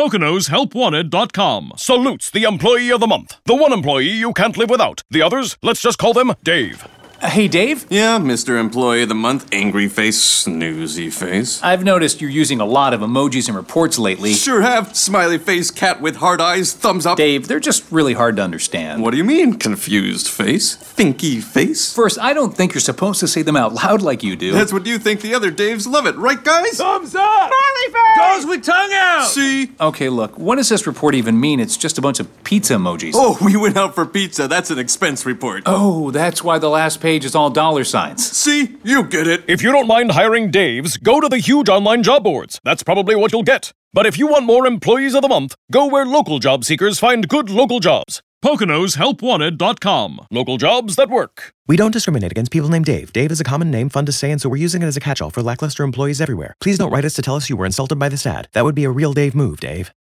PoconosHelpWanted.com salutes the Employee of the Month. The one employee you can't live without. The others, let's just call them Dave. Hey, Dave? Yeah, Mr. Employee of the Month, angry face, snoozy face. I've noticed you're using a lot of emojis in reports lately. Sure have. Smiley face, cat with hard eyes, thumbs up. Dave, they're just really hard to understand. What do you mean, confused face? Thinky face? First, I don't think you're supposed to say them out loud like you do. That's what you think. The other Daves love it, right, guys? Thumbs up! Smiley face! Goes with tongue out! See? Okay, look, what does this report even mean? It's just a bunch of pizza emojis. Oh, we went out for pizza. That's an expense report. Oh, that's why the last page is all dollar signs. See? You get it. If you don't mind hiring Daves, go to the huge online job boards. That's probably what you'll get. But if you want more Employees of the Month, go where local job seekers find good local jobs. PoconosHelpWanted.com. Local jobs that work. We don't discriminate against people named Dave. Dave is a common name, fun to say, and so we're using it as a catch-all for lackluster employees everywhere. Please don't write us to tell us you were insulted by this ad. That would be a real Dave move, Dave.